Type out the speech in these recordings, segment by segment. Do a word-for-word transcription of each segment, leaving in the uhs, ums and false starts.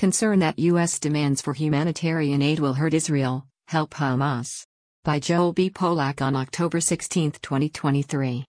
Concern that U S demands for humanitarian aid will hurt Israel, help Hamas. By Joel B. Polak on October sixteenth, twenty twenty-three.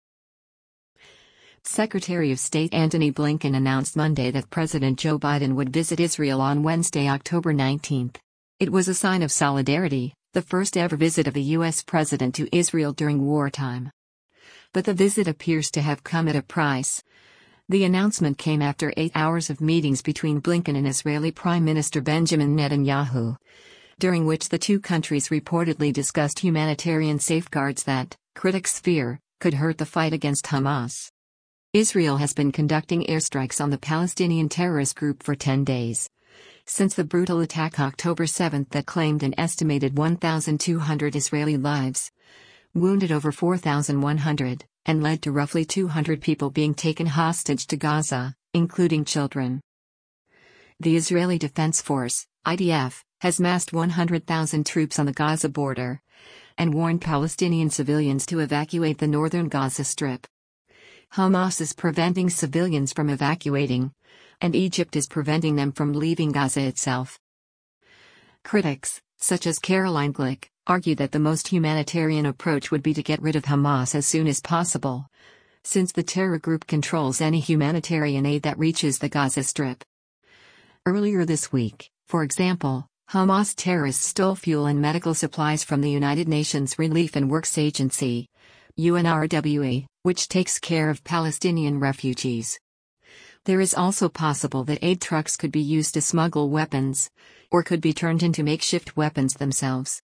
Secretary of State Antony Blinken announced Monday that President Joe Biden would visit Israel on Wednesday, October nineteenth. It was a sign of solidarity, the first ever visit of a U S president to Israel during wartime. But the visit appears to have come at a price. The announcement came after eight hours of meetings between Blinken and Israeli Prime Minister Benjamin Netanyahu, during which the two countries reportedly discussed humanitarian safeguards that, critics fear, could hurt the fight against Hamas. Israel has been conducting airstrikes on the Palestinian terrorist group for ten days. Since the brutal attack October seventh that claimed an estimated one thousand two hundred Israeli lives, wounded over four thousand one hundred, and led to roughly two hundred people being taken hostage to Gaza, including children. The Israeli Defense Force, I D F, has massed one hundred thousand troops on the Gaza border and warned Palestinian civilians to evacuate the northern Gaza Strip. Hamas is preventing civilians from evacuating, and Egypt is preventing them from leaving Gaza itself. Critics, such as Caroline Glick, argue that the most humanitarian approach would be to get rid of Hamas as soon as possible, since the terror group controls any humanitarian aid that reaches the Gaza Strip. Earlier this week, for example, Hamas terrorists stole fuel and medical supplies from the United Nations Relief and Works Agency, U N R W A, which takes care of Palestinian refugees. There is also possible that aid trucks could be used to smuggle weapons, or could be turned into makeshift weapons themselves.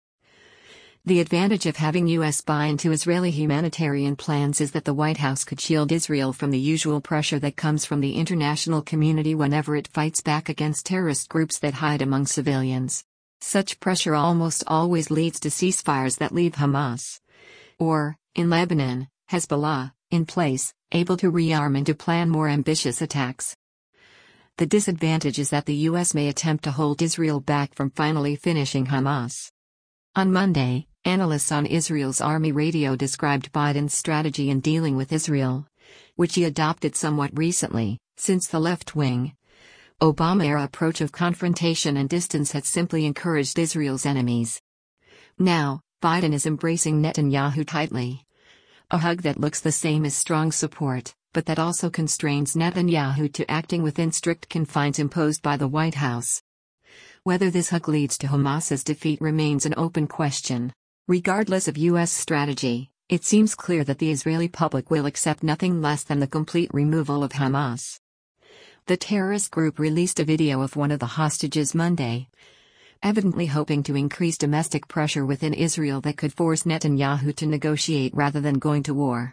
The advantage of having U S buy into Israeli humanitarian plans is that the White House could shield Israel from the usual pressure that comes from the international community whenever it fights back against terrorist groups that hide among civilians. Such pressure almost always leads to ceasefires that leave Hamas, or, in Lebanon, Hezbollah, in place, able to rearm and to plan more ambitious attacks. The disadvantage is that the U S may attempt to hold Israel back from finally finishing Hamas. On Monday, analysts on Israel's army radio described Biden's strategy in dealing with Israel, which he adopted somewhat recently, since the left-wing Obama-era approach of confrontation and distance had simply encouraged Israel's enemies. Now, Biden is embracing Netanyahu tightly. A hug that looks the same as strong support, but that also constrains Netanyahu to acting within strict confines imposed by the White House. Whether this hug leads to Hamas's defeat remains an open question. Regardless of U S strategy, it seems clear that the Israeli public will accept nothing less than the complete removal of Hamas. The terrorist group released a video of one of the hostages Monday, evidently hoping to increase domestic pressure within Israel that could force Netanyahu to negotiate rather than going to war.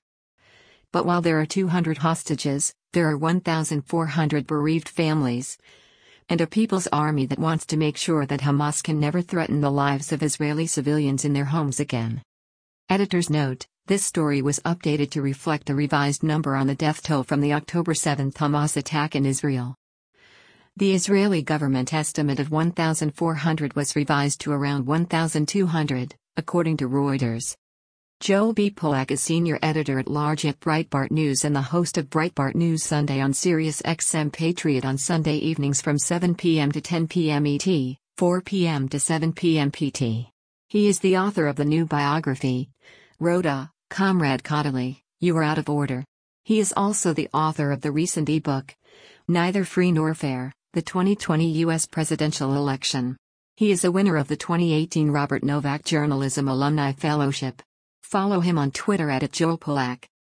But while there are two hundred hostages, there are one thousand four hundred bereaved families, and a people's army that wants to make sure that Hamas can never threaten the lives of Israeli civilians in their homes again. Editor's note: this story was updated to reflect the revised number on the death toll from the October seventh Hamas attack in Israel. The Israeli government estimate of one thousand four hundred was revised to around one thousand two hundred, according to Reuters. Joel B. Polak is senior editor-at-large at Breitbart News and the host of Breitbart News Sunday on Sirius X M Patriot on Sunday evenings from seven p m to ten p m E T, four p m to seven p m P T. He is the author of the new biography, Rhoda, Comrade Khodaly, You Are Out of Order. He is also the author of the recent ebook, Neither Free Nor Fair, the twenty twenty U S Presidential Election. He is a winner of the twenty eighteen Robert Novak Journalism Alumni Fellowship. Follow him on Twitter at Joel Polak.